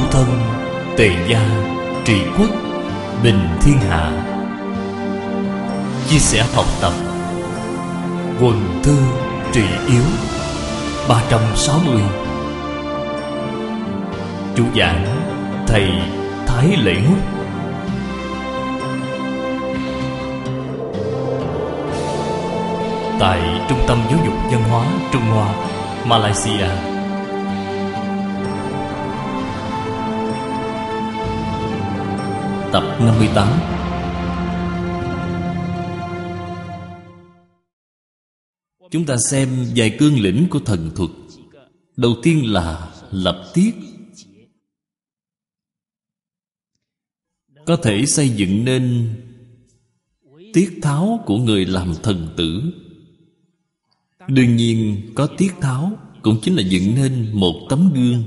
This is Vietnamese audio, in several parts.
thân, tề gia, trị quốc, bình thiên hạ. Chia sẻ học tập, quần thư trị yếu. 360. Chủ giảng thầy Thái Lễ Ngúc. Tại Trung tâm Giáo dục Văn hóa Trung Hoa, Malaysia. Tập 58. Chúng ta xem vài cương lĩnh của thần thuật. Đầu tiên là lập tiết. Có thể xây dựng nên tiết tháo của người làm thần tử. Đương nhiên có tiết tháo cũng chính là dựng nên một tấm gương,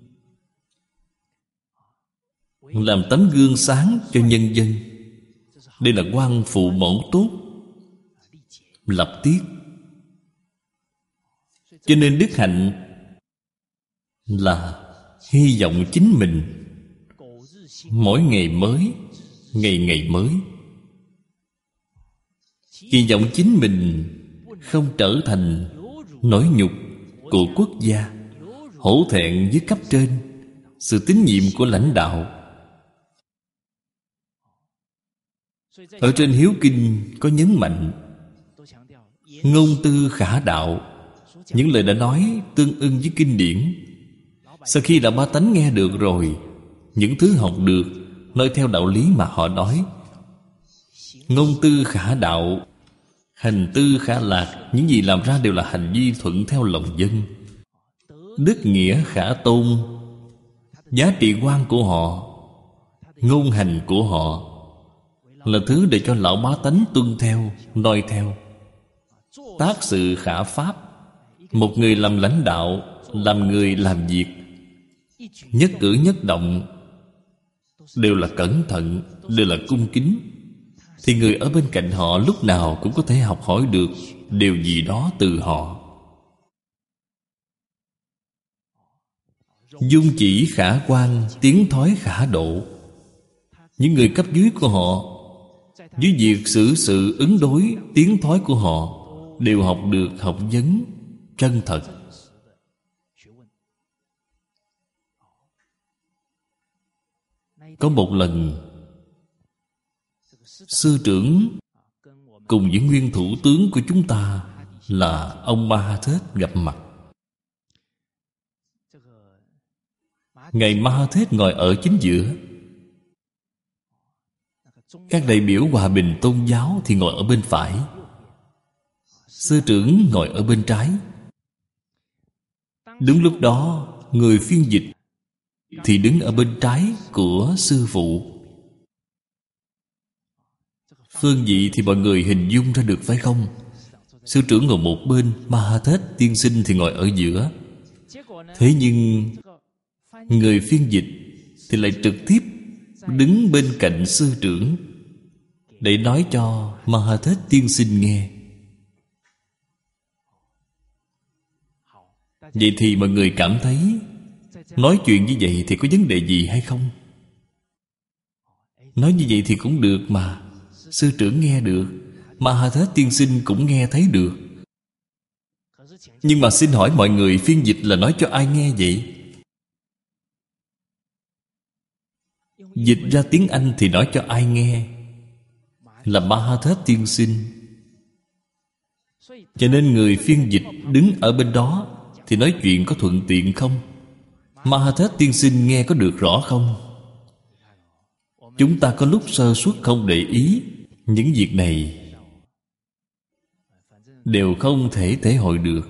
làm tấm gương sáng cho nhân dân. Đây là quan phụ mẫu tốt, lập tiết. Cho nên đức hạnh là hy vọng chính mình mỗi ngày mới, ngày ngày mới. Hy vọng chính mình không trở thành nỗi nhục của quốc gia, hổ thẹn với cấp trên, sự tín nhiệm của lãnh đạo. Ở trên Hiếu Kinh có nhấn mạnh ngôn tư khả đạo. Những lời đã nói tương ưng với kinh điển. Sau khi Đạo Ba Tánh nghe được rồi, những thứ học được nói theo đạo lý mà họ nói. Ngôn tư khả đạo, hành tư khả lạc. Những gì làm ra đều là hành vi thuận theo lòng dân. Đức nghĩa khả tôn, giá trị quan của họ, ngôn hành của họ là thứ để cho lão bá tánh tuân theo, noi theo. Tác sự khả pháp. Một người làm lãnh đạo, làm người làm việc, nhất cử nhất động đều là cẩn thận, đều là cung kính, thì người ở bên cạnh họ lúc nào cũng có thể học hỏi được điều gì đó từ họ. Dung chỉ khả quan, tiến thói khả độ. Những người cấp dưới của họ, với việc xử sự ứng đối, tiến thói của họ đều học được học vấn chân thật. Có một lần, sư trưởng cùng với nguyên thủ tướng của chúng ta là ông Mahathir gặp mặt. Ngài Mahathir ngồi ở chính giữa. Các đại biểu hòa bình tôn giáo thì ngồi ở bên phải. Sư trưởng ngồi ở bên trái. Đúng lúc đó, người phiên dịch thì đứng ở bên trái của sư phụ. Phương vị thì mọi người hình dung ra được phải không? Sư trưởng ngồi một bên, Mahathir tiên sinh thì ngồi ở giữa. Thế nhưng người phiên dịch thì lại trực tiếp đứng bên cạnh sư trưởng để nói cho Mahathir tiên sinh nghe. Vậy thì mọi người cảm thấy nói chuyện như vậy thì có vấn đề gì hay không? Nói như vậy thì cũng được mà. Sư trưởng nghe được, Mahathir tiên sinh cũng nghe thấy được. Nhưng mà xin hỏi mọi người, phiên dịch là nói cho ai nghe vậy? Dịch ra tiếng Anh thì nói cho ai nghe? Là Mahathir tiên sinh. Cho nên người phiên dịch đứng ở bên đó thì nói chuyện có thuận tiện không? Mahathir tiên sinh nghe có được rõ không? Chúng ta có lúc sơ suất không để ý, những việc này đều không thể thể hội được.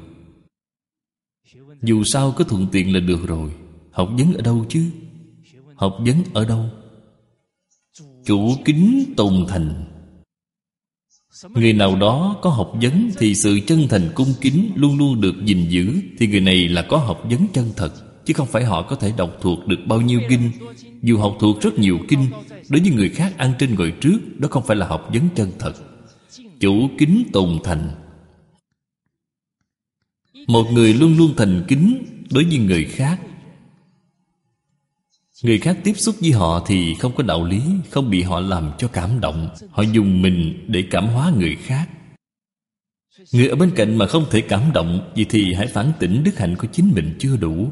Dù sao có thuận tiện là được rồi. Học vấn ở đâu chứ? Học vấn ở đâu? Chủ kính tùng thành. Người nào đó có học vấn thì sự chân thành cung kính luôn luôn được gìn giữ, thì người này là có học vấn chân thật. Chứ không phải họ có thể đọc thuộc được bao nhiêu kinh. Dù học thuộc rất nhiều kinh, đối với người khác ăn trên ngồi trước, đó không phải là học vấn chân thật. Chủ kính tùng thành. Một người luôn luôn thành kính đối với người khác, Người khác tiếp xúc với họ thì không có đạo lý, không bị họ làm cho cảm động. Họ dùng mình để cảm hóa người khác. Người ở bên cạnh mà không thể cảm động, vậy thì hãy phản tỉnh đức hạnh của chính mình chưa đủ.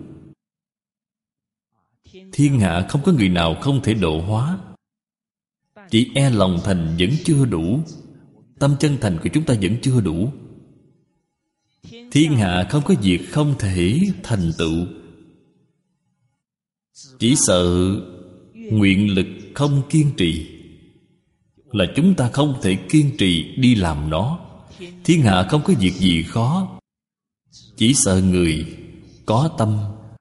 Thiên hạ không có người nào không thể độ hóa, chỉ e lòng thành vẫn chưa đủ. Tâm chân thành của chúng ta vẫn chưa đủ. Thiên hạ không có việc không thể thành tựu, chỉ sợ nguyện lực không kiên trì. Là chúng ta không thể kiên trì đi làm nó. Thiên hạ không có việc gì khó, chỉ sợ người có tâm.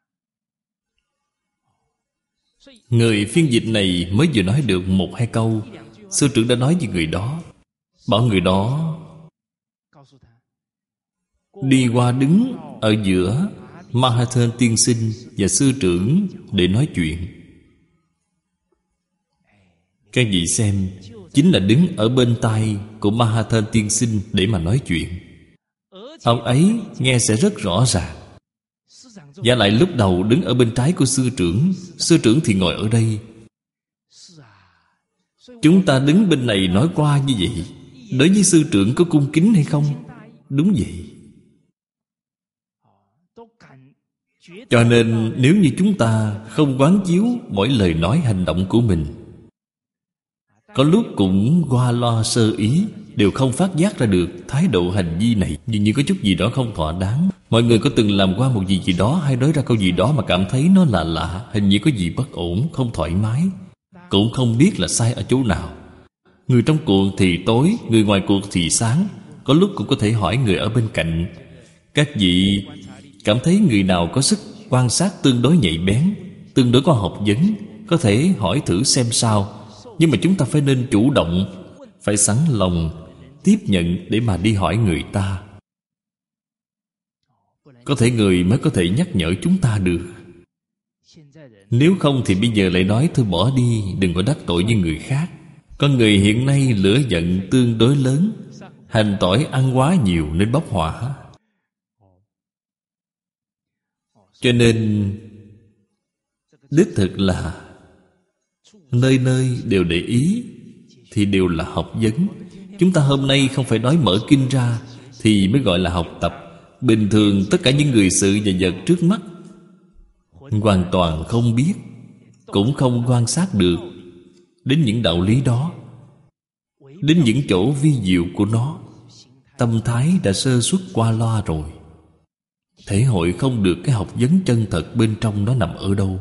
Người phiên dịch này mới vừa nói được 1-2 câu, sư trưởng đã nói với người đó, bảo người đó đi qua đứng ở giữa Mahathir tiên sinh và sư trưởng để nói chuyện. Các vị xem, chính là đứng ở bên tai của Mahathir tiên sinh để mà nói chuyện. Ông ấy nghe sẽ rất rõ ràng. Và lại lúc đầu đứng ở bên trái của sư trưởng thì ngồi ở đây. Chúng ta đứng bên này nói qua như vậy, đối với sư trưởng có cung kính hay không? Đúng vậy. Cho nên nếu như chúng ta không quán chiếu mỗi lời nói hành động của mình, có lúc cũng qua loa sơ ý, đều không phát giác ra được thái độ hành vi này dường như có chút gì đó không thỏa đáng. Mọi người có từng làm qua một việc gì đó, hay nói ra câu gì đó mà cảm thấy nó là lạ, hình như có gì bất ổn, không thoải mái, cũng không biết là sai ở chỗ nào. Người trong cuộc thì tối, người ngoài cuộc thì sáng. Có lúc cũng có thể hỏi người ở bên cạnh. Các vị cảm thấy người nào có sức quan sát tương đối nhạy bén, tương đối có học vấn, có thể hỏi thử xem sao. Nhưng mà chúng ta phải nên chủ động, phải sẵn lòng tiếp nhận để mà đi hỏi người ta. Có thể người mới có thể nhắc nhở chúng ta được. Nếu không thì bây giờ lại nói thôi bỏ đi, đừng có đắc tội với người khác. Con người hiện nay lửa giận tương đối lớn, hành tỏi ăn quá nhiều nên bốc hỏa. Cho nên đích thực là nơi nơi đều để ý thì đều là học vấn. Chúng ta hôm nay không phải nói mở kinh ra thì mới gọi là học tập. Bình thường tất cả những người sự và vật trước mắt hoàn toàn không biết, cũng không quan sát được đến những đạo lý đó, đến những chỗ vi diệu của nó. Tâm thái đã sơ xuất qua loa rồi, thể hội không được cái học vấn chân thật bên trong nó nằm ở đâu.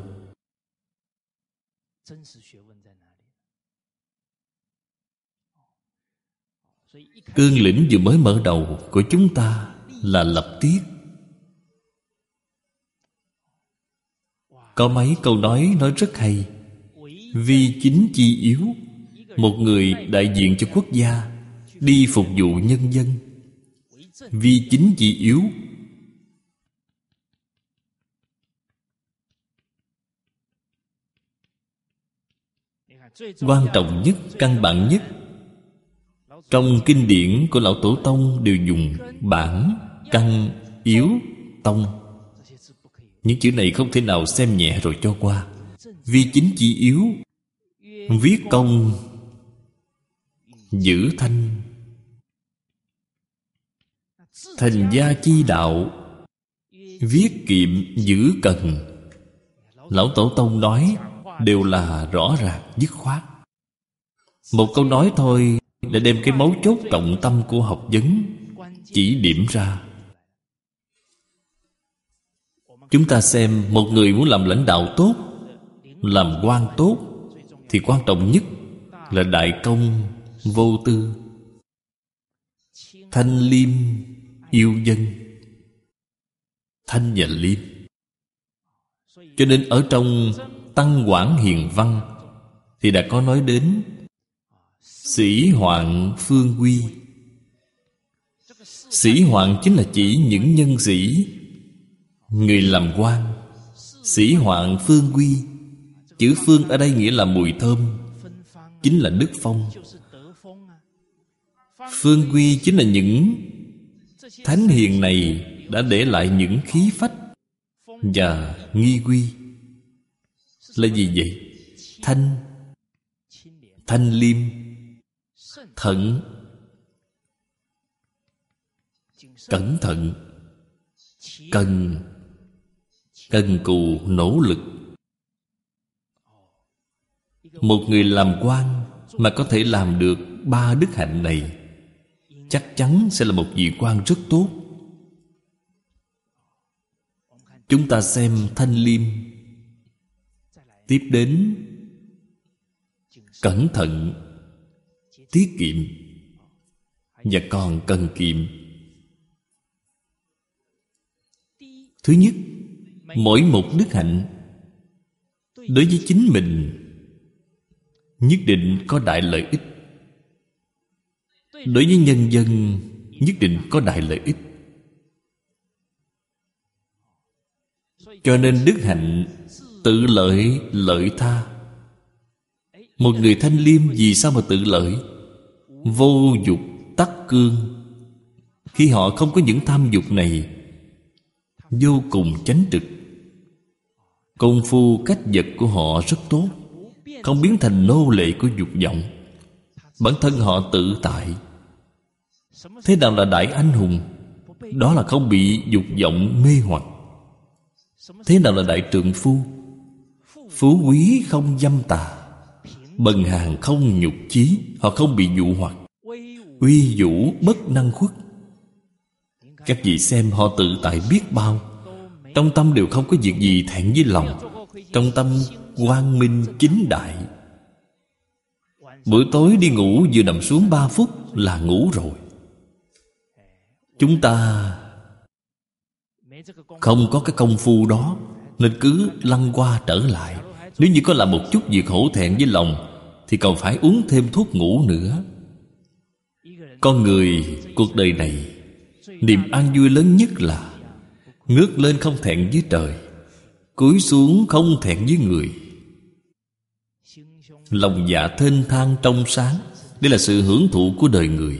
Cương lĩnh vừa mới mở đầu của chúng ta là lập tiết. Có mấy câu nói rất hay. Vi chính chi yếu. Một người đại diện cho quốc gia, đi phục vụ nhân dân. Vi chính chi yếu. Quan trọng nhất, căn bản nhất, trong kinh điển của Lão Tổ Tông đều dùng bản, căn, yếu, tông. Những chữ này không thể nào xem nhẹ rồi cho qua. Vi chính chi yếu, viết công giữ thanh, thành gia chi đạo, viết kiệm giữ cần. Lão Tổ Tông nói đều là rõ ràng dứt khoát. Một câu nói thôi để đem cái mấu chốt trọng tâm của học vấn chỉ điểm ra. Chúng ta xem, một người muốn làm lãnh đạo tốt, làm quan tốt, thì quan trọng nhất là đại công vô tư, thanh liêm yêu dân. Thanh và liêm. Cho nên ở trong Tăng Quảng Hiền Văn thì đã có nói đến sĩ hoạn phương quy. Sĩ hoạn chính là chỉ những nhân sĩ, người làm quan. Sĩ hoạn phương quy, chữ phương ở đây nghĩa là mùi thơm, chính là đức phong. Phương quy chính là những thánh hiền này đã để lại những khí phách và nghi quy. là gì vậy? Thanh liêm, thận, cẩn thận, cần cù nỗ lực. Một người làm quan mà có thể làm được ba đức hạnh này, chắc chắn sẽ là một vị quan rất tốt. Chúng ta xem thanh liêm, tiếp đến cẩn thận, tiết kiệm, và còn cần kiệm. Thứ nhất, mỗi một đức hạnh đối với chính mình nhất định có đại lợi ích, đối với nhân dân nhất định có đại lợi ích. Cho nên đức hạnh tự lợi lợi tha. Một người thanh liêm vì sao mà tự lợi? Vô dục tắc cương. Khi họ không có những tham dục này, vô cùng chánh trực. Công phu cách vật của họ rất tốt, không biến thành nô lệ của dục vọng. Bản thân họ tự tại. Thế nào là đại anh hùng? Đó là không bị dục vọng mê hoặc. Thế nào là đại trượng phu? Phú quý không dâm tà, bần hàn không nhục chí. Họ không bị dụ hoặc. Uy vũ bất năng khuất. Các vị xem họ tự tại biết bao. Trong tâm đều không có việc gì thẹn với lòng. Trong tâm quang minh chính đại. Buổi tối đi ngủ vừa nằm xuống 3 phút là ngủ rồi. Chúng ta không có cái công phu đó, nên cứ lăn qua trở lại. Nếu như có làm một chút việc hổ thẹn với lòng thì còn phải uống thêm thuốc ngủ nữa. Con người cuộc đời này, niềm an vui lớn nhất là ngước lên không thẹn với trời, cúi xuống không thẹn với người. Lòng dạ thênh thang trong sáng. Đây là sự hưởng thụ của đời người.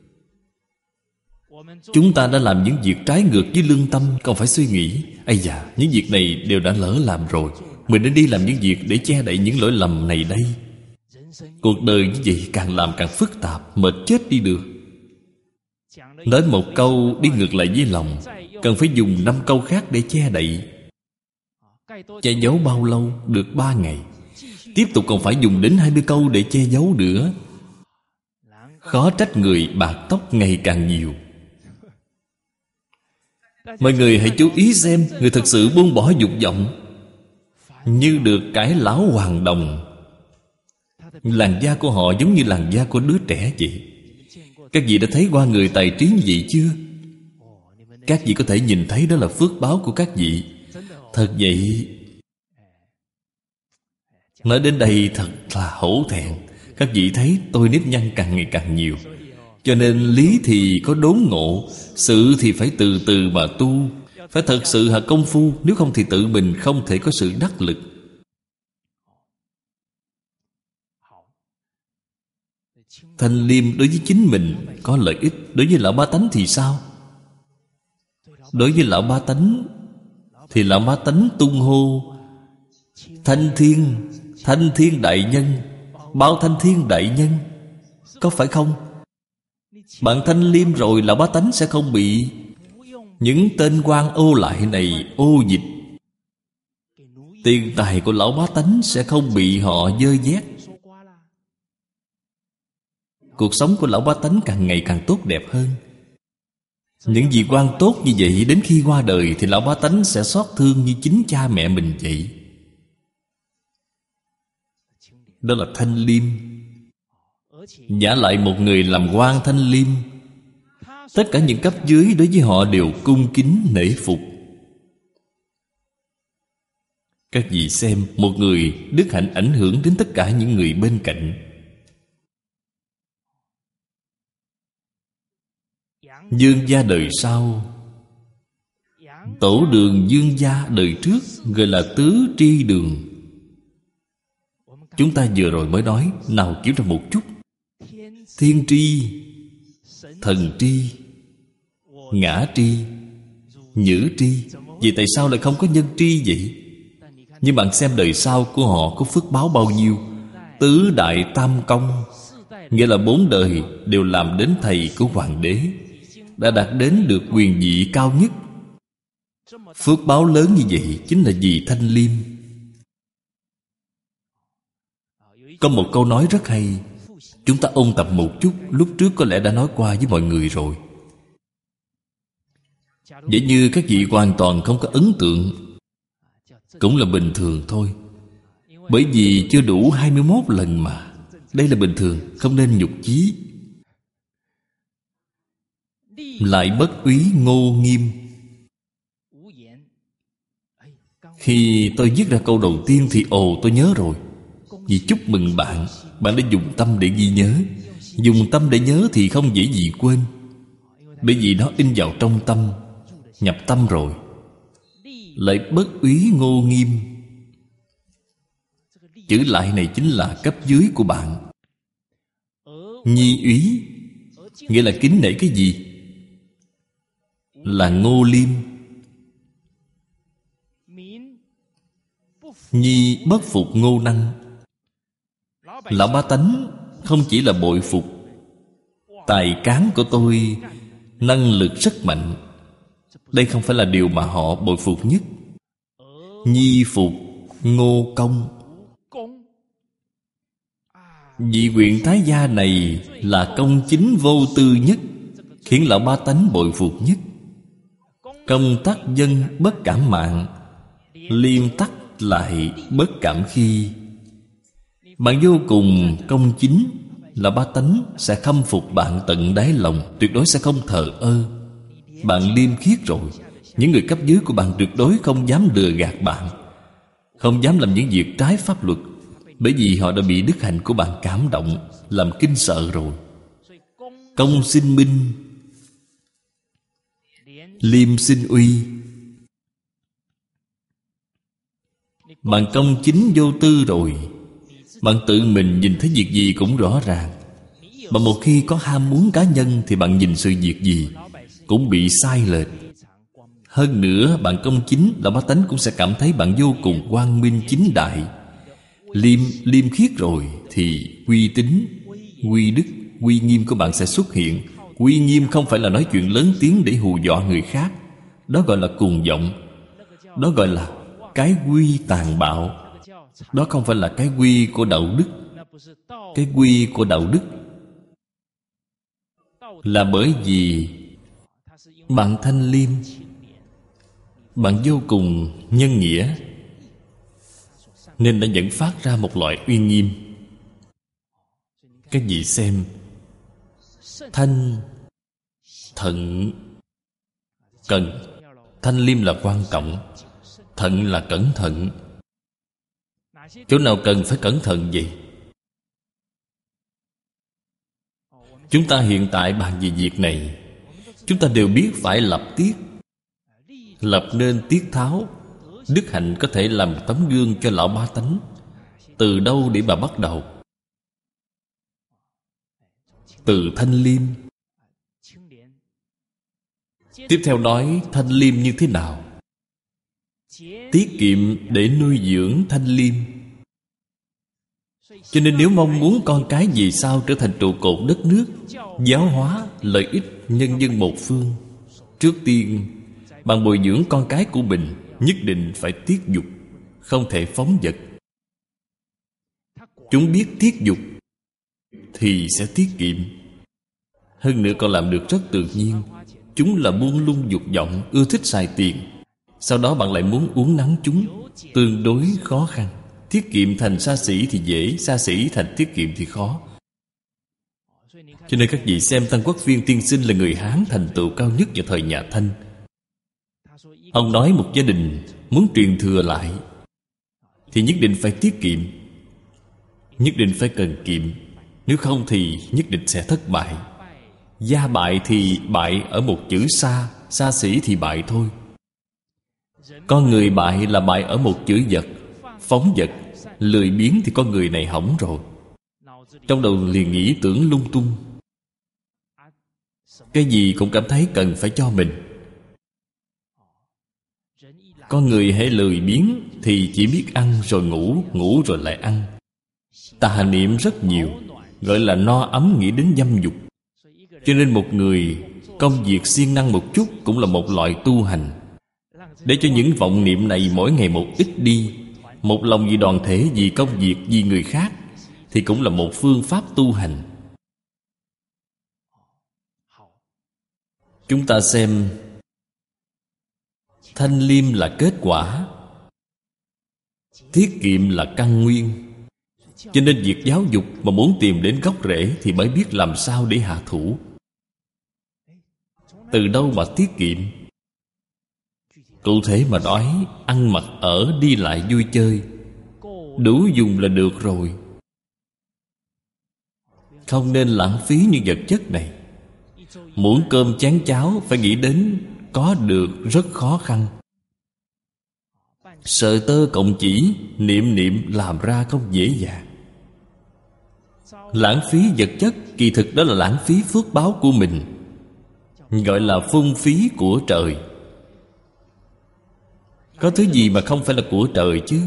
Chúng ta đã làm những việc trái ngược với lương tâm, còn phải suy nghĩ: ây da, những việc này đều đã lỡ làm rồi, mình nên đi làm những việc để che đậy những lỗi lầm này đây. Cuộc đời như vậy càng làm càng phức tạp, mệt chết đi được. Nói một câu đi ngược lại với lòng, cần phải dùng 5 câu khác để che đậy. Che giấu bao lâu? Được 3 ngày. Tiếp tục còn phải dùng đến 20 câu để che giấu nữa. Khó trách người bạc tóc ngày càng nhiều. Mọi người hãy chú ý xem, người thực sự buông bỏ dục vọng như được cải lão hoàng đồng. Làn da của họ giống như làn da của đứa trẻ vậy. Các vị đã thấy qua người tài trí như vậy chưa? Các vị có thể nhìn thấy đó là phước báo của các vị. Thật vậy. Nói đến đây thật là hổ thẹn. Các vị thấy tôi nếp nhăn càng ngày càng nhiều. Cho nên lý thì có đốn ngộ, sự thì phải từ từ mà tu. Phải thật sự hạ công phu. Nếu không thì tự mình không thể có sự đắc lực. Thanh liêm đối với chính mình có lợi ích. Đối với lão ba tánh thì sao? Đối với lão ba tánh thì lão ba tánh tung hô thanh thiên đại nhân, bao thanh thiên đại nhân. Có phải không? Bạn thanh liêm rồi, lão bá tánh sẽ không bị những tên quan ô lại này ô dịch. Tiền tài của lão bá tánh sẽ không bị họ dơ vét. Cuộc sống của lão bá tánh càng ngày càng tốt đẹp hơn. Những vị quan tốt như vậy, đến khi qua đời thì lão bá tánh sẽ xót thương như chính cha mẹ mình vậy. Đó là thanh liêm. Giả lại một người làm quan thanh liêm, tất cả những cấp dưới đối với họ đều cung kính nể phục. Các vị xem, một người đức hạnh ảnh hưởng đến tất cả những người bên cạnh. Dương gia đời sau, tổ đường dương gia đời trước gọi là tứ tri đường. Chúng ta vừa rồi mới nói, nào kiểm tra một chút. Thiên tri, thần tri, ngã tri, nhữ tri. Vì tại sao lại không có nhân tri vậy? Nhưng bạn xem đời sau của họ có phước báo bao nhiêu. Tứ đại tam công, nghĩa là 4 đời đều làm đến thầy của hoàng đế, đã đạt đến được quyền vị cao nhất. Phước báo lớn như vậy chính là vì Thanh Liêm. Có một câu nói rất hay, chúng ta ôn tập một chút. Lúc trước có lẽ đã nói qua với mọi người rồi. Vậy như các vị hoàn toàn không có ấn tượng, cũng là bình thường thôi. Bởi vì chưa đủ 21 lần mà. Đây là bình thường, không nên nhục chí. Lại bất úy ngô nghiêm. Khi tôi viết ra câu đầu tiên thì tôi nhớ rồi. Vì chúc mừng bạn, bạn đã dùng tâm để ghi nhớ. Dùng tâm để nhớ thì không dễ gì quên, bởi vì nó in vào trong tâm, nhập tâm rồi. Lại bất úy ngô nghiêm. Chữ lại này chính là cấp dưới của bạn. Nhi úy, nghĩa là kính nể cái gì? Là ngô liêm. Nhi bất phục ngô năng. Lão bá tánh không chỉ là bội phục tài cán của tôi, năng lực rất mạnh. Đây không phải là điều mà họ bội phục nhất. Nhi phục ngô công. Vị huyện Thái gia này là công chính vô tư nhất, khiến lão bá tánh bội phục nhất. Công tắc dân bất cảm mạng, liêm tắc lại bất cảm khi. Bạn vô cùng công chính, là bá tánh sẽ khâm phục bạn tận đáy lòng, tuyệt đối sẽ không thờ ơ. Bạn liêm khiết rồi, những người cấp dưới của bạn tuyệt đối không dám lừa gạt bạn, không dám làm những việc trái pháp luật, bởi vì họ đã bị đức hạnh của bạn cảm động, làm kinh sợ rồi. Công sinh minh, liêm sinh uy. Bạn công chính vô tư rồi, bạn tự mình nhìn thấy việc gì cũng rõ ràng. Mà một khi có ham muốn cá nhân thì bạn nhìn sự việc gì cũng bị sai lệch. Hơn nữa bạn công chính, là bá tánh cũng sẽ cảm thấy bạn vô cùng quang minh chính đại. Liêm khiết rồi thì uy tín, uy đức, uy nghiêm của bạn sẽ xuất hiện. Uy nghiêm không phải là nói chuyện lớn tiếng để hù dọa người khác, đó gọi là cuồng vọng. Đó gọi là cái quy tàn bạo. Đó không phải là cái quy của đạo đức. Cái quy của đạo đức là bởi vì bạn thanh liêm, bạn vô cùng nhân nghĩa, nên đã dẫn phát ra một loại uy nghiêm. Các vị xem, thanh, thận, cần. Thanh liêm là quan trọng, thận là cẩn thận. Chỗ nào cần phải cẩn thận vậy? Chúng ta hiện tại bàn về việc này, chúng ta đều biết phải lập tiết. Lập nên tiết tháo. Đức hạnh có thể làm tấm gương cho lão bá tánh. Từ đâu để mà bắt đầu? Từ thanh liêm. Tiếp theo nói thanh liêm như thế nào? Tiết kiệm để nuôi dưỡng thanh liêm. Cho nên nếu mong muốn con cái về sau trở thành trụ cột đất nước, giáo hóa, lợi ích nhân dân một phương, trước tiên bạn bồi dưỡng con cái của mình nhất định phải tiết dục, không thể phóng dật. Chúng biết tiết dục thì sẽ tiết kiệm. Hơn nữa còn làm được rất tự nhiên. Chúng là buông lung dục vọng, ưa thích xài tiền. Sau đó bạn lại muốn uốn nắn chúng, tương đối khó khăn. Tiết kiệm thành xa xỉ thì dễ, xa xỉ thành tiết kiệm thì khó. Cho nên các vị xem Tăng Quốc Viên tiên sinh là người Hán thành tựu cao nhất vào thời nhà Thanh. Ông nói một gia đình muốn truyền thừa lại thì nhất định phải tiết kiệm, nhất định phải cần kiệm. Nếu không thì nhất định sẽ thất bại. Gia bại thì bại ở một chữ xa, xa xỉ thì bại thôi. Con người bại là bại ở một chữ vật, phóng vật, lười biếng thì con người này hỏng rồi. Trong đầu liền nghĩ tưởng lung tung, cái gì cũng cảm thấy cần phải cho mình. Con người hễ lười biếng thì chỉ biết ăn rồi ngủ, ngủ rồi lại ăn. Tà niệm rất nhiều, gọi là no ấm nghĩ đến dâm dục. Cho nên một người công việc siêng năng một chút cũng là một loại tu hành. Để cho những vọng niệm này mỗi ngày một ít đi, một lòng vì đoàn thể, vì công việc, vì người khác, thì cũng là một phương pháp tu hành. Chúng ta xem, thanh liêm là kết quả, tiết kiệm là căn nguyên. Cho nên việc giáo dục mà muốn tìm đến gốc rễ thì mới biết làm sao để hạ thủ. Từ đâu mà tiết kiệm? Cụ thể mà nói, ăn mặc ở đi lại vui chơi đủ dùng là được rồi. Không nên lãng phí những vật chất này. Muỗng cơm chén cháo phải nghĩ đến có được rất khó khăn. Sợi tơ cọng chỉ niệm niệm làm ra không dễ dàng. Lãng phí vật chất kỳ thực đó là lãng phí phước báo của mình, gọi là phung phí của trời. Có thứ gì mà không phải là của trời chứ?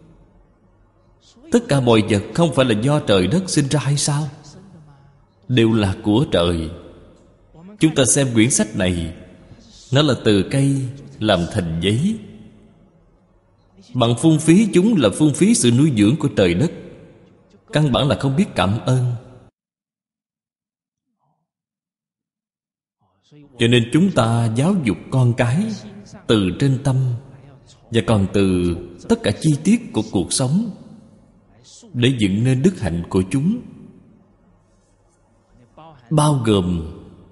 Tất cả mọi vật không phải là do trời đất sinh ra hay sao? Đều là của trời. Chúng ta xem quyển sách này, nó là từ cây làm thành giấy. Bằng phung phí chúng là phung phí sự nuôi dưỡng của trời đất. Căn bản là không biết cảm ơn. Cho nên chúng ta giáo dục con cái từ trên tâm, và còn từ tất cả chi tiết của cuộc sống, để dựng nên đức hạnh của chúng. Bao gồm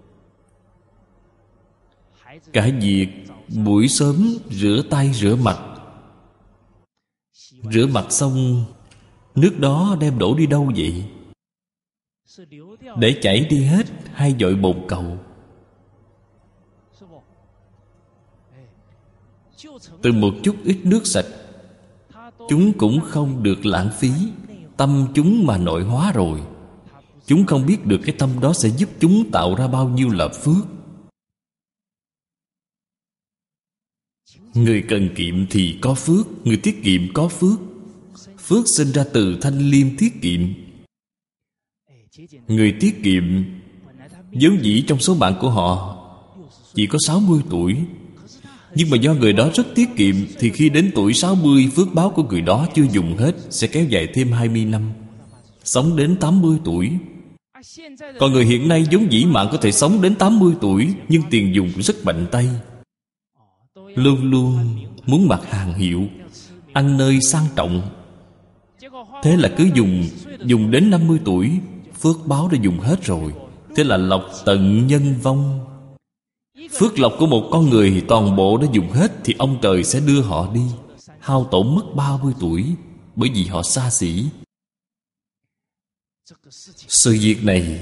cả việc buổi sớm rửa tay rửa mặt. Rửa mặt xong, nước đó đem đổ đi đâu vậy? Để chảy đi hết hay dội bồn cầu? Từ một chút ít nước sạch, chúng cũng không được lãng phí. Tâm chúng mà nội hóa rồi, chúng không biết được cái tâm đó sẽ giúp chúng tạo ra bao nhiêu là phước. Người cần kiệm thì có phước, người tiết kiệm có phước. Phước sinh ra từ thanh liêm tiết kiệm. Người tiết kiệm vốn dĩ trong số bạn của họ chỉ có 60 tuổi, nhưng mà do người đó rất tiết kiệm, thì khi đến tuổi 60, phước báo của người đó chưa dùng hết sẽ kéo dài thêm 20 năm, sống đến 80 tuổi. Còn người hiện nay vốn dĩ mạng có thể sống đến 80 tuổi, nhưng tiền dùng rất mạnh tay, luôn luôn muốn mặc hàng hiệu, ăn nơi sang trọng. Thế là cứ dùng đến 50 tuổi, phước báo đã dùng hết rồi. Thế là lộc tận nhân vong. Phước lộc của một con người thì toàn bộ đã dùng hết, thì ông trời sẽ đưa họ đi, hao tổn mất 30 tuổi, bởi vì họ xa xỉ. Sự việc này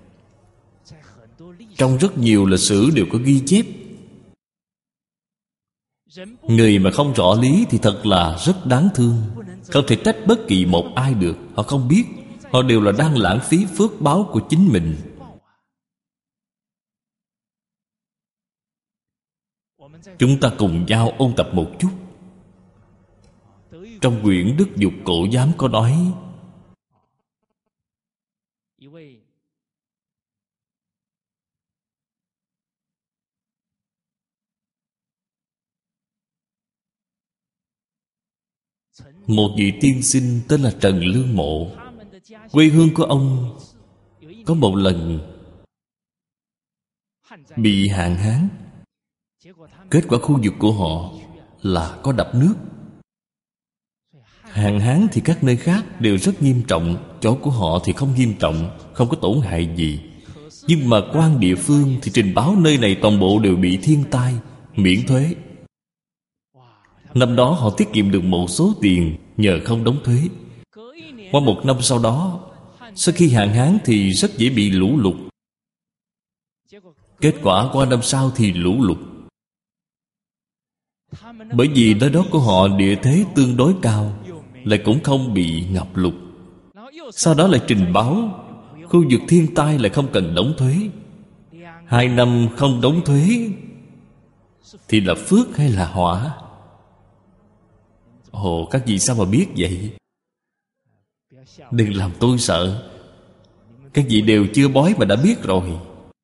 trong rất nhiều lịch sử đều có ghi chép. Người mà không rõ lý thì thật là rất đáng thương. Không thể trách bất kỳ một ai được. Họ không biết, họ đều là đang lãng phí phước báo của chính mình. Chúng ta cùng nhau ôn tập một chút. Trong quyển Đức Dục Cổ Giám có nói, một vị tiên sinh tên là Trần Lương Mộ. Quê hương của ông có một lần bị hạn hán. Kết quả khu vực của họ là có đập nước. Hạn hán thì các nơi khác đều rất nghiêm trọng, chỗ của họ thì không nghiêm trọng, không có tổn hại gì. Nhưng mà quan địa phương thì trình báo nơi này toàn bộ đều bị thiên tai, miễn thuế. Năm đó họ tiết kiệm được một số tiền nhờ không đóng thuế. Qua một năm sau đó, sau khi hạn hán thì rất dễ bị lũ lụt. Kết quả qua năm sau thì lũ lụt. Bởi vì nơi đó của họ địa thế tương đối cao, lại cũng không bị ngập lụt. Sau đó lại trình báo khu vực thiên tai lại không cần đóng thuế. 2 năm không đóng thuế thì là phước hay là họa? Ồ, các vị sao mà biết vậy? Đừng làm tôi sợ. Các vị đều chưa bói mà đã biết rồi.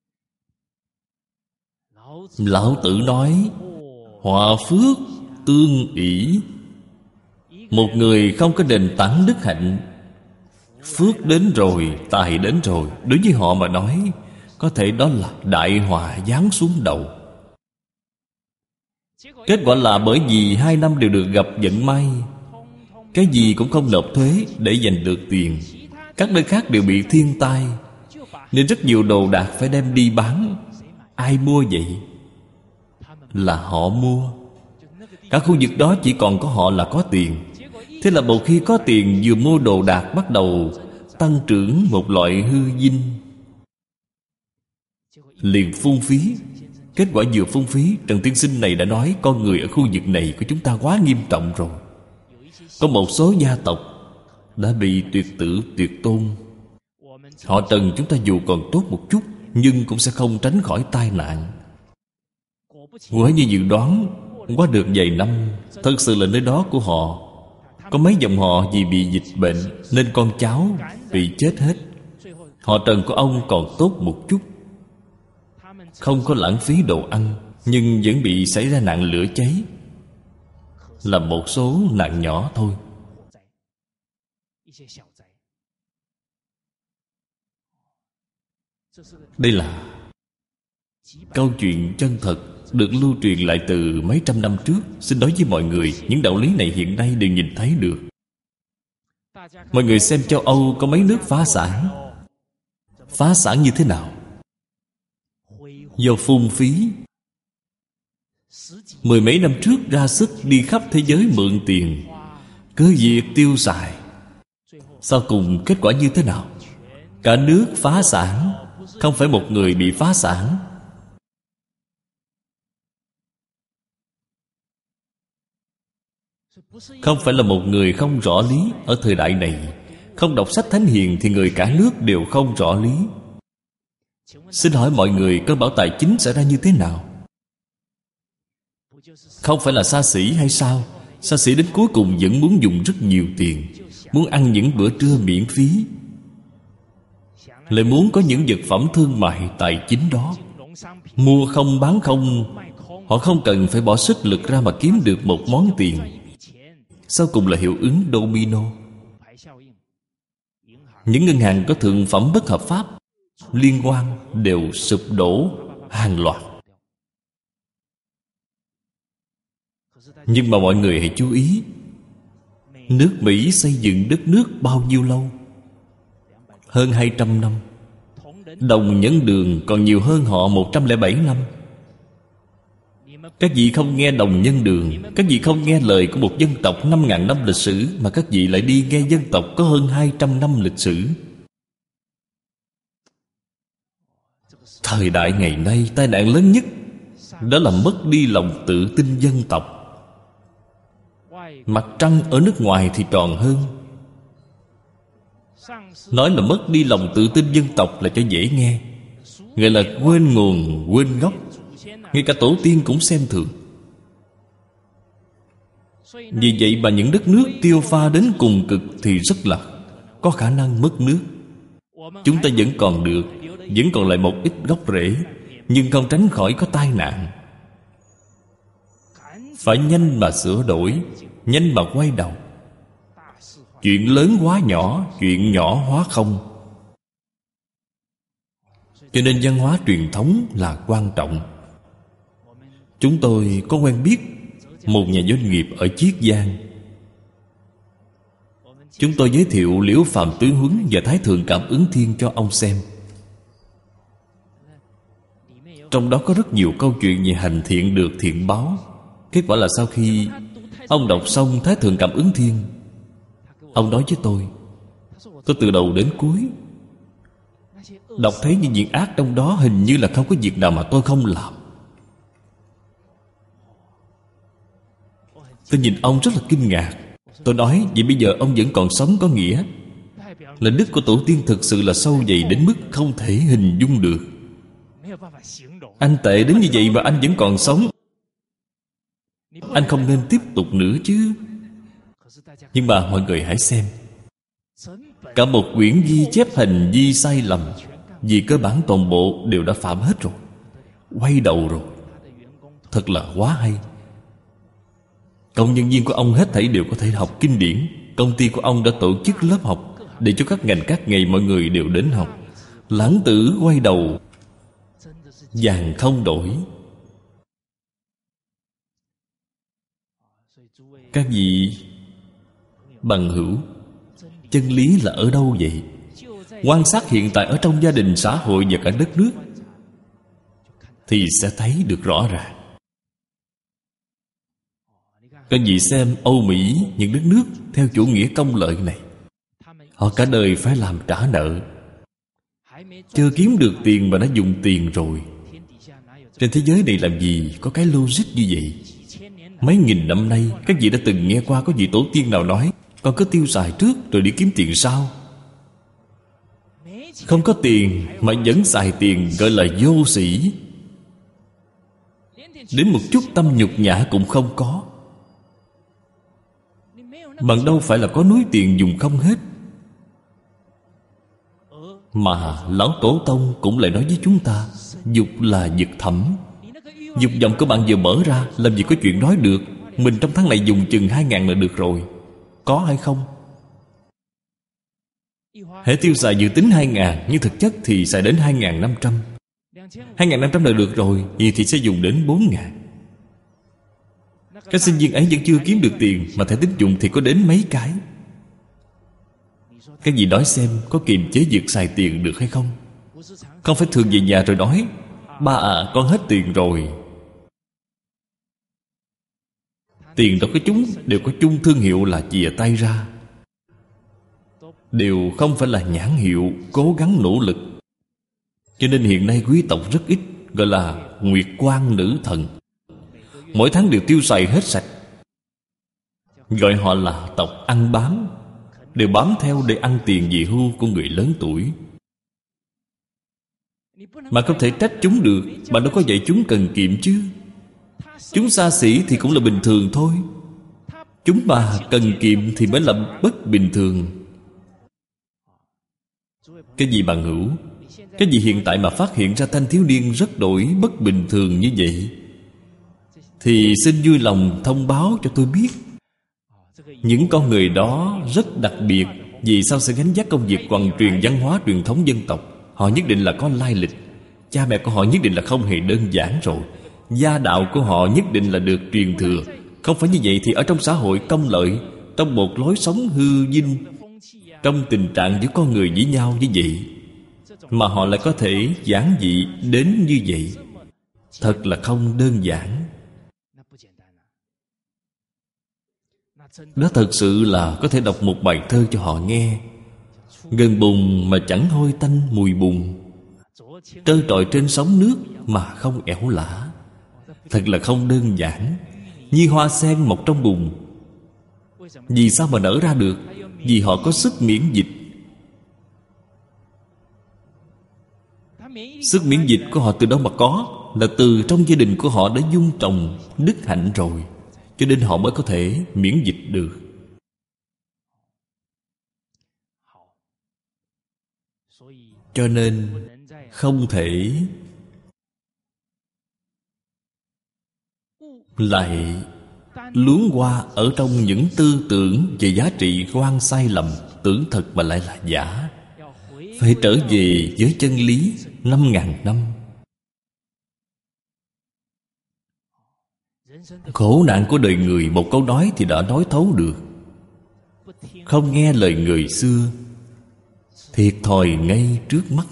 Lão Tử nói họa phước tương ỷ. Một người không có nền tảng đức hạnh, phước đến rồi, tài đến rồi, đối với họ mà nói, có thể đó là đại họa giáng xuống đầu. Kết quả là bởi vì 2 năm đều được gặp vận may, cái gì cũng không nộp thuế để giành được tiền. Các nơi khác đều bị thiên tai, nên rất nhiều đồ đạc phải đem đi bán. Ai mua vậy? Là họ mua. Cả khu vực đó chỉ còn có họ là có tiền. Thế là một khi có tiền, vừa mua đồ đạc bắt đầu tăng trưởng một loại hư vinh, liền phung phí. Kết quả vừa phung phí, Trần Tiên Sinh này đã nói con người ở khu vực này của chúng ta quá nghiêm trọng rồi. Có một số gia tộc đã bị tuyệt tử tuyệt tôn. Họ Trần chúng ta dù còn tốt một chút, nhưng cũng sẽ không tránh khỏi tai nạn. Quả như dự đoán, qua được vài năm, thật sự là nơi đó của họ có mấy dòng họ vì bị dịch bệnh nên con cháu bị chết hết. Họ Trần của ông còn tốt một chút, không có lãng phí đồ ăn, nhưng vẫn bị xảy ra nạn lửa cháy, là một số nạn nhỏ thôi. Đây là câu chuyện chân thật được lưu truyền lại từ mấy trăm năm trước. Xin nói với mọi người, những đạo lý này hiện nay đều nhìn thấy được. Mọi người xem châu Âu có mấy nước phá sản. Phá sản như thế nào? Do phung phí. 10 mấy năm trước ra sức đi khắp thế giới mượn tiền, cứ việc tiêu xài. Sau cùng kết quả như thế nào? Cả nước phá sản. Không phải một người bị phá sản. Không phải là một người không rõ lý. Ở thời đại này, không đọc sách thánh hiền thì người cả nước đều không rõ lý. Xin hỏi mọi người, cơn bão tài chính xảy ra như thế nào? Không phải là xa xỉ hay sao? Xa xỉ đến cuối cùng vẫn muốn dùng rất nhiều tiền, muốn ăn những bữa trưa miễn phí, lại muốn có những vật phẩm thương mại tài chính đó. Mua không bán không, họ không cần phải bỏ sức lực ra mà kiếm được một món tiền. Sau cùng là hiệu ứng domino. Những ngân hàng có thượng phẩm bất hợp pháp liên quan đều sụp đổ hàng loạt. Nhưng mà mọi người hãy chú ý, nước Mỹ xây dựng đất nước bao nhiêu lâu? Hơn 200 năm. Đồng nhân đường còn nhiều hơn họ 107 năm. Các vị không nghe đồng nhân đường, các vị không nghe lời của một dân tộc 5.000 năm lịch sử, mà các vị lại đi nghe dân tộc có hơn 200 năm lịch sử. Thời đại ngày nay, tai nạn lớn nhất đó là mất đi lòng tự tin dân tộc. Mặt trăng ở nước ngoài thì tròn hơn. Nói là mất đi lòng tự tin dân tộc là cho dễ nghe, gọi là quên nguồn, quên gốc. Ngay cả tổ tiên cũng xem thường. Vì vậy mà những đất nước tiêu pha đến cùng cực thì rất là có khả năng mất nước. Chúng ta vẫn còn được, vẫn còn lại một ít gốc rễ, nhưng không tránh khỏi có tai nạn. Phải nhanh mà sửa đổi, nhanh mà quay đầu. Chuyện lớn hóa nhỏ, chuyện nhỏ hóa không. Cho nên văn hóa truyền thống là quan trọng. Chúng tôi có quen biết một nhà doanh nghiệp ở Chiết Giang. Chúng tôi giới thiệu Liễu Phàm Tứ Huấn và Thái Thượng Cảm Ứng Thiên cho ông xem. Trong đó có rất nhiều câu chuyện về hành thiện được thiện báo. Kết quả là sau khi ông đọc xong Thái Thượng Cảm Ứng Thiên, ông nói với tôi từ đầu đến cuối đọc thấy những việc ác trong đó, hình như là không có việc nào mà tôi không làm. Tôi nhìn ông rất là kinh ngạc. Tôi nói, vậy bây giờ ông vẫn còn sống có nghĩa là đức của tổ tiên thực sự là sâu dày đến mức không thể hình dung được. Anh tệ đến như vậy mà anh vẫn còn sống, anh không nên tiếp tục nữa chứ. Nhưng mà mọi người hãy xem, cả một quyển ghi chép hành vi sai lầm, vì cơ bản toàn bộ đều đã phạm hết rồi, quay đầu rồi. Thật là quá hay. Công nhân viên của ông hết thảy đều có thể học kinh điển. Công ty của ông đã tổ chức lớp học để cho các ngành các nghề mọi người đều đến học. Lãng tử quay đầu, vàng không đổi. Các vị bằng hữu, chân lý là ở đâu vậy? Quan sát hiện tại ở trong gia đình, xã hội và cả đất nước thì sẽ thấy được rõ ràng. Các vị xem Âu Mỹ, những đất nước theo chủ nghĩa công lợi này, họ cả đời phải làm trả nợ. Chưa kiếm được tiền mà đã dùng tiền rồi. Trên thế giới này làm gì có cái logic như vậy? Mấy nghìn năm nay, các vị đã từng nghe qua có vị tổ tiên nào nói con cứ tiêu xài trước rồi đi kiếm tiền sau? Không có tiền mà vẫn xài tiền gọi là vô sĩ. Đến một chút tâm nhục nhã cũng không có. Bạn đâu phải là có núi tiền dùng không hết. Mà Lão Tổ Tông cũng lại nói với chúng ta, dục là vực thẳm. Dục vọng của bạn vừa mở ra, làm gì có chuyện nói được mình trong tháng này dùng chừng 2.000 là được rồi. Có hay không? Hễ tiêu xài dự tính 2.000, nhưng thực chất thì xài đến 2.500. 2.500 là được rồi, vậy thì sẽ dùng đến 4.000. Các sinh viên ấy vẫn chưa kiếm được tiền, mà thẻ tín dụng thì có đến mấy cái. Các vị nói xem, có kiềm chế việc xài tiền được hay không? Không phải thường về nhà rồi nói, ba à, con hết tiền rồi. Tiền đâu có chúng đều có chung thương hiệu là chìa tay ra, đều không phải là nhãn hiệu cố gắng nỗ lực. Cho nên hiện nay quý tộc rất ít, gọi là nguyệt quan nữ thần. Mỗi tháng đều tiêu xài hết sạch, gọi họ là tộc ăn bám, đều bám theo để ăn tiền về hưu của người lớn tuổi. Mà không thể trách chúng được. Bạn đâu có dạy chúng cần kiệm chứ. Chúng xa xỉ thì cũng là bình thường thôi. Chúng mà cần kiệm thì mới là bất bình thường. Cái gì bạn hữu? Cái gì hiện tại mà phát hiện ra thanh thiếu niên rất đổi bất bình thường như vậy, thì xin vui lòng thông báo cho tôi biết. Những con người đó rất đặc biệt. Vì sao sẽ gánh vác công việc hoàn truyền văn hóa truyền thống dân tộc? Họ nhất định là có lai lịch. Cha mẹ của họ nhất định là không hề đơn giản rồi. Gia đạo của họ nhất định là được truyền thừa. Không phải như vậy thì ở trong xã hội công lợi, trong một lối sống hư vinh, trong tình trạng giữa con người với nhau như vậy, mà họ lại có thể giản dị đến như vậy, thật là không đơn giản. Đó thật sự là có thể đọc một bài thơ cho họ nghe. Gần bùn mà chẳng hôi tanh mùi bùn, trơ trọi trên sóng nước mà không ẻo lả. Thật là không đơn giản. Như hoa sen mọc trong bùn. Vì sao mà nở ra được? Vì họ có sức miễn dịch. Sức miễn dịch của họ từ đâu mà có? Là từ trong gia đình của họ đã dung trồng đức hạnh rồi, cho nên họ mới có thể miễn dịch được. Cho nên không thể lại luống qua ở trong những tư tưởng về giá trị quan sai lầm, tưởng thật mà lại là giả. Phải trở về với chân lý 5.000 năm. Khổ nạn của đời người, một câu nói thì đã nói thấu được. Không nghe lời người xưa, thiệt thòi ngay trước mắt.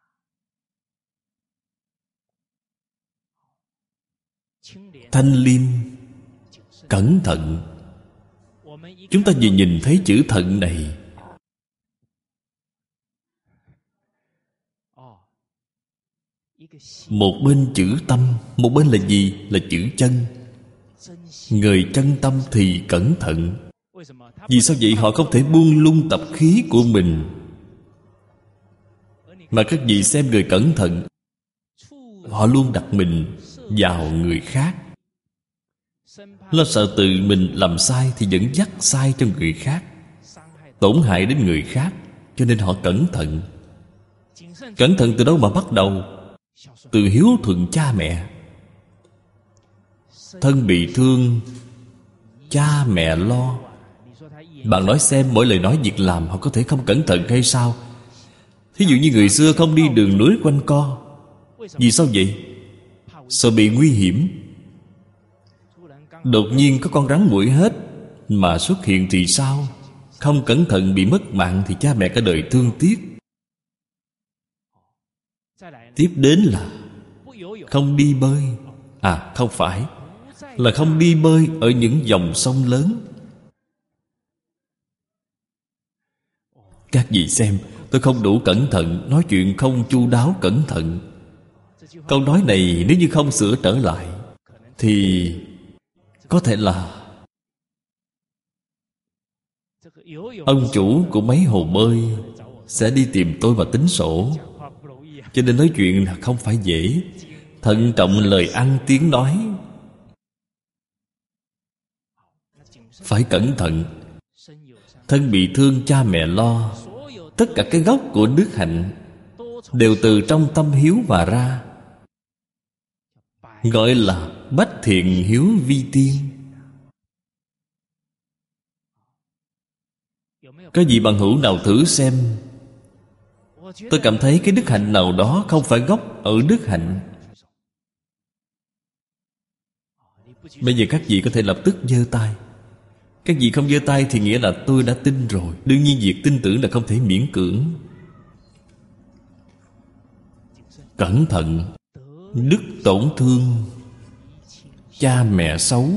Thanh liêm, cẩn thận. Chúng ta vừa nhìn thấy chữ thận này, một bên chữ tâm, một bên là gì? Là chữ chân. Người chân tâm thì cẩn thận. Vì sao vậy? Họ không thể buông lung tập khí của mình. Mà các vị xem người cẩn thận, họ luôn đặt mình vào người khác. Lo sợ tự mình làm sai thì dẫn dắt sai cho người khác, tổn hại đến người khác, cho nên họ cẩn thận. Cẩn thận từ đâu mà bắt đầu? Từ hiếu thuận cha mẹ. Thân bị thương, cha mẹ lo. Bạn nói xem, mỗi lời nói việc làm họ có thể không cẩn thận hay sao? Thí dụ như người xưa không đi đường núi quanh co. Vì sao vậy? Sợ bị nguy hiểm. Đột nhiên có con rắn muỗi hết mà xuất hiện thì sao? Không cẩn thận bị mất mạng thì cha mẹ cả đời thương tiếc. Tiếp đến là không đi bơi. À không phải, là không đi bơi ở những dòng sông lớn. Các vị xem, tôi không đủ cẩn thận, nói chuyện không chu đáo cẩn thận. Câu nói này nếu như không sửa trở lại thì có thể là ông chủ của mấy hồ bơi sẽ đi tìm tôi và tính sổ. Cho nên nói chuyện là không phải dễ. Thận trọng lời ăn tiếng nói, phải cẩn thận. Thân bị thương cha mẹ lo. Tất cả cái gốc của đức hạnh đều từ trong tâm hiếu mà ra, gọi là bách thiện hiếu vi tiên. Có vị bằng hữu nào thử xem, tôi cảm thấy cái đức hạnh nào đó không phải gốc ở đức hạnh. Bây giờ các vị có thể lập tức giơ tay. Các vị không giơ tay thì nghĩa là tôi đã tin rồi. Đương nhiên việc tin tưởng là không thể miễn cưỡng. Cẩn thận. Đức tổn thương, cha mẹ xấu.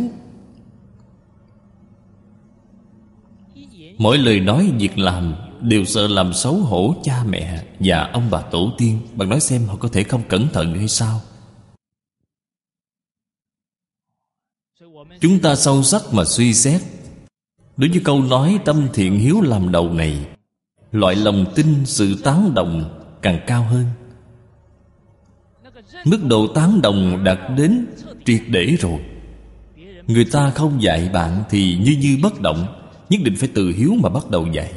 Mỗi lời nói việc làm đều sợ làm xấu hổ cha mẹ và ông bà tổ tiên. Bạn nói xem họ có thể không cẩn thận hay sao? Chúng ta sâu sắc mà suy xét, đối với câu nói tâm thiện hiếu làm đầu này, loại lòng tin, sự tán đồng càng cao hơn. Mức độ tán đồng đạt đến triệt để rồi. Người ta không dạy bạn thì như bất động, nhất định phải từ hiếu mà bắt đầu dạy.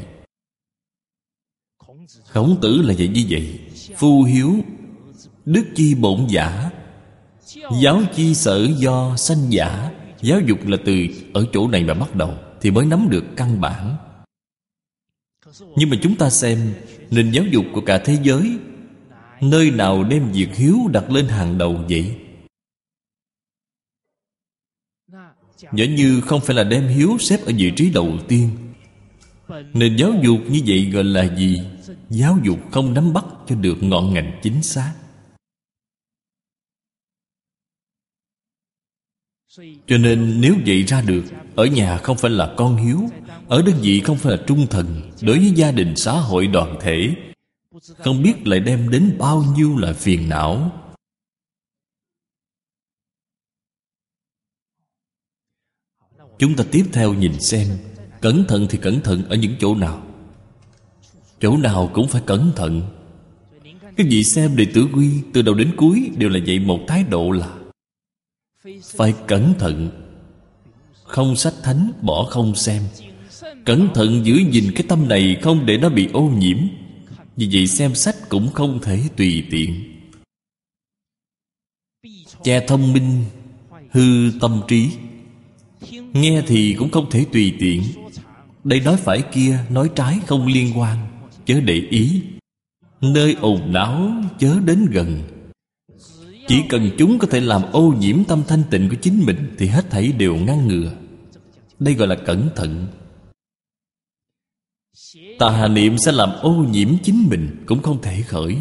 Khổng Tử là vậy như vậy. Phu hiếu, đức chi bổn giả, giáo chi sở do sanh giả. Giáo dục là từ ở chỗ này mà bắt đầu thì mới nắm được căn bản. Nhưng mà chúng ta xem nền giáo dục của cả thế giới, nơi nào đem việc hiếu đặt lên hàng đầu vậy? Giả như không phải là đem hiếu xếp ở vị trí đầu tiên, nền giáo dục như vậy gọi là gì? Giáo dục không nắm bắt cho được ngọn ngành chính xác. Cho nên nếu dạy ra được, ở nhà không phải là con hiếu, ở đơn vị không phải là trung thần, đối với gia đình, xã hội, đoàn thể, không biết lại đem đến bao nhiêu là phiền não. Chúng ta tiếp theo nhìn xem, cẩn thận thì cẩn thận ở những chỗ nào? Chỗ nào cũng phải cẩn thận. Các vị xem Đệ Tử Quy từ đầu đến cuối đều là dạy một thái độ là phải cẩn thận. Không sách thánh bỏ không xem. Cẩn thận giữ gìn cái tâm này, không để nó bị ô nhiễm. Vì vậy xem sách cũng không thể tùy tiện. Che thông minh, hư tâm trí. Nghe thì cũng không thể tùy tiện. Đây nói phải kia, nói trái không liên quan, chớ để ý. Nơi ồn náo chớ đến gần. Chỉ cần chúng có thể làm ô nhiễm tâm thanh tịnh của chính mình thì hết thảy đều ngăn ngừa. Đây gọi là cẩn thận. Tà niệm sẽ làm ô nhiễm chính mình, cũng không thể khởi.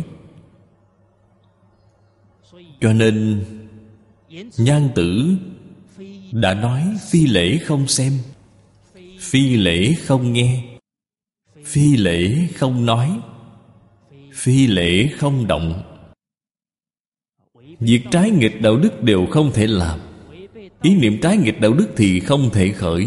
Cho nên Nhan Tử đã nói phi lễ không xem, phi lễ không nghe, phi lễ không nói, phi lễ không động. Việc trái nghịch đạo đức đều không thể làm. Ý niệm trái nghịch đạo đức thì không thể khởi.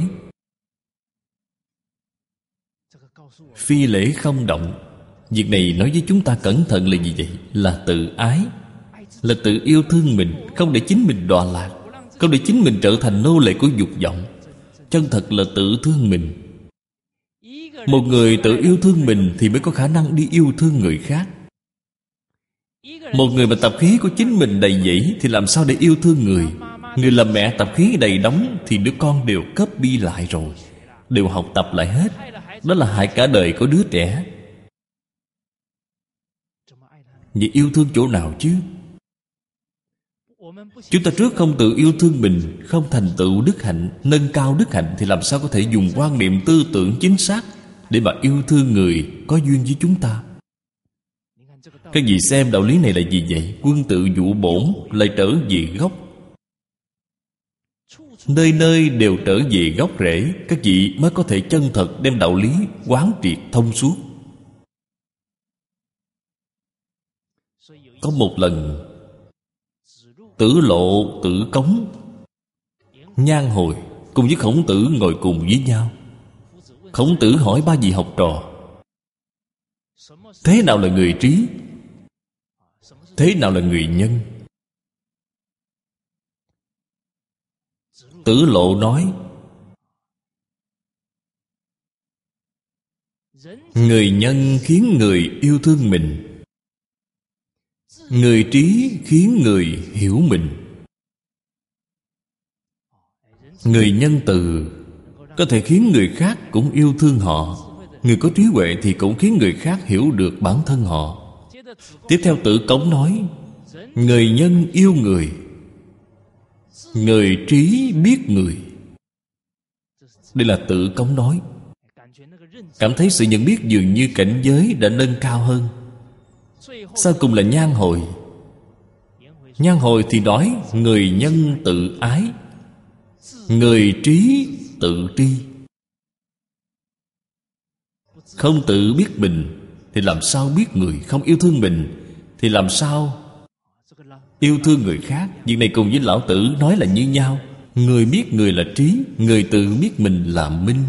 Phi lễ không động. Việc này nói với chúng ta cẩn thận là gì vậy? Là tự ái, là tự yêu thương mình, không để chính mình đọa lạc, Không để chính mình trở thành nô lệ của dục vọng. Chân thật là tự thương mình. Một người tự yêu thương mình thì mới có khả năng đi yêu thương người khác. Một người mà tập khí của chính mình đầy dẫy thì làm sao để yêu thương người? Người làm mẹ tập khí đầy đóng thì đứa con đều copy lại rồi, đều học tập lại hết. Đó là hại cả đời của đứa trẻ. Vậy yêu thương chỗ nào chứ? Chúng ta trước không tự yêu thương mình, không thành tựu đức hạnh, nâng cao đức hạnh, thì làm sao có thể dùng quan niệm tư tưởng chính xác để mà yêu thương người có duyên với chúng ta? Các vị xem đạo lý này là gì vậy? Quân tự dụ bổn lại trở về gốc. Nơi nơi đều trở về gốc rễ. Các vị mới có thể chân thật đem đạo lý quán triệt thông suốt. Có một lần Tử Lộ, Tử Cống, Nhan Hồi cùng với Khổng Tử ngồi cùng với nhau. Khổng Tử hỏi ba vị học trò: thế nào là người trí? Thế nào là người nhân? Tử Lộ nói: người nhân khiến người yêu thương mình, người trí khiến người hiểu mình. Người nhân từ có thể khiến người khác cũng yêu thương họ. Người có trí huệ thì cũng khiến người khác hiểu được bản thân họ. Tiếp theo Tử Cống nói: người nhân yêu người, người trí biết người. Đây là Tử Cống nói. Cảm thấy sự nhận biết dường như cảnh giới đã nâng cao hơn. Sau cùng là Nhan Hồi. Nhan Hồi thì nói: người nhân tự ái, người trí tự tri. Không tự biết mình thì làm sao biết người? Không yêu thương mình thì làm sao yêu thương người khác? Việc này cùng với Lão Tử nói là như nhau. Người biết người là trí, người tự biết mình là minh.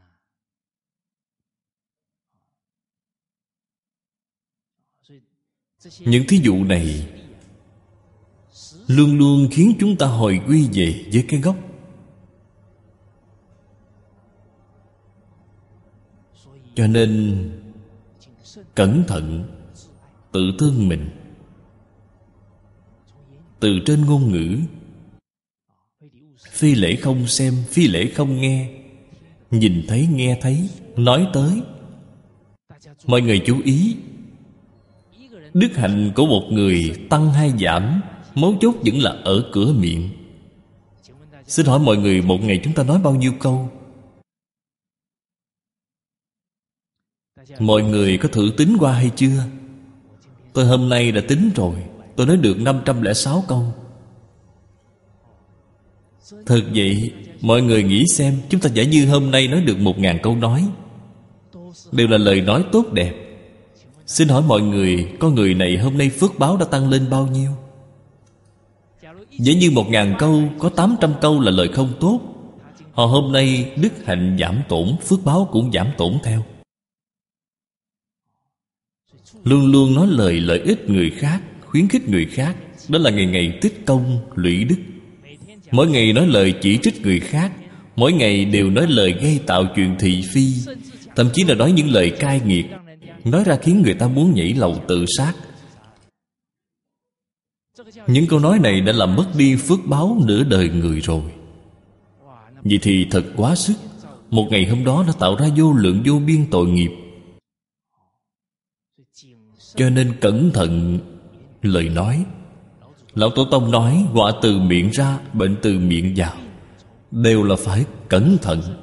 Những thí dụ này luôn luôn khiến chúng ta hồi quy về với cái gốc. Cho nên cẩn thận tự thương mình. Từ trên ngôn ngữ, phi lễ không xem, phi lễ không nghe, nhìn thấy nghe thấy, nói tới. Mọi người chú ý, đức hạnh của một người tăng hay giảm, mấu chốt vẫn là ở cửa miệng. Xin hỏi mọi người, một ngày chúng ta nói bao nhiêu câu? Mọi người có thử tính qua hay chưa? Tôi hôm nay đã tính rồi, tôi nói được 506 câu. Thật vậy, mọi người nghĩ xem, chúng ta giả như hôm nay nói được 1000 câu nói, đều là lời nói tốt đẹp. Xin hỏi mọi người, con người này hôm nay phước báo đã tăng lên bao nhiêu? Giả như 1000 câu, có 800 câu là lời không tốt, họ hôm nay đức hạnh giảm tổn, phước báo cũng giảm tổn theo. Luôn luôn nói lời lợi ích người khác, khuyến khích người khác, đó là ngày ngày tích công, lũy đức. Mỗi ngày nói lời chỉ trích người khác, mỗi ngày đều nói lời gây tạo chuyện thị phi, thậm chí là nói những lời cay nghiệt, nói ra khiến người ta muốn nhảy lầu tự sát. Những câu nói này đã làm mất đi phước báo nửa đời người rồi. Vậy thì thật quá sức. Một ngày hôm đó đã tạo ra vô lượng vô biên tội nghiệp. Cho nên cẩn thận lời nói. Lão Tổ Tông nói: họa từ miệng ra, bệnh từ miệng vào, đều là phải cẩn thận.